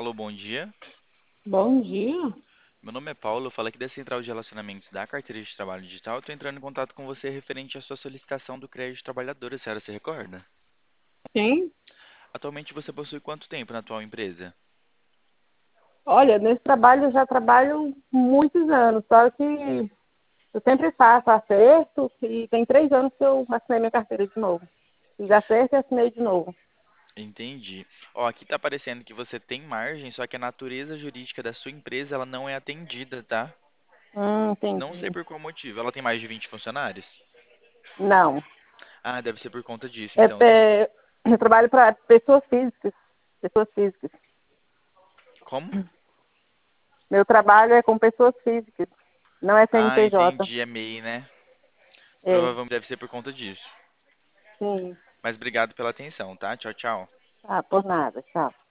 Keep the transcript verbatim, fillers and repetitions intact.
Alô, bom dia. Bom dia. Meu nome é Paulo, eu falo aqui da Central de Relacionamentos da Carteira de Trabalho Digital. Estou entrando em contato com você referente à sua solicitação do crédito trabalhador, a senhora se recorda? Sim. Atualmente você possui quanto tempo na atual empresa? Olha, nesse trabalho eu já trabalho muitos anos, só que eu sempre faço acerto e tem três anos que eu assinei minha carteira de novo. Fiz acerto e assinei de novo. Entendi. Ó, aqui está aparecendo que você tem margem, só que a natureza jurídica da sua empresa ela não é atendida, tá? Hum, Não sei entendi. por qual motivo. Ela tem mais de vinte funcionários? Não. Ah, deve ser por conta disso, É, então. Tem... é, eu trabalho para pessoas físicas. Pessoas físicas. Como? Meu trabalho é com pessoas físicas, não é Ah, C N P J. entendi. É MEI, né? É, Provavelmente deve ser por conta disso. sim. Mas obrigado pela atenção, tá? Tchau, tchau. Ah, por nada. Tchau.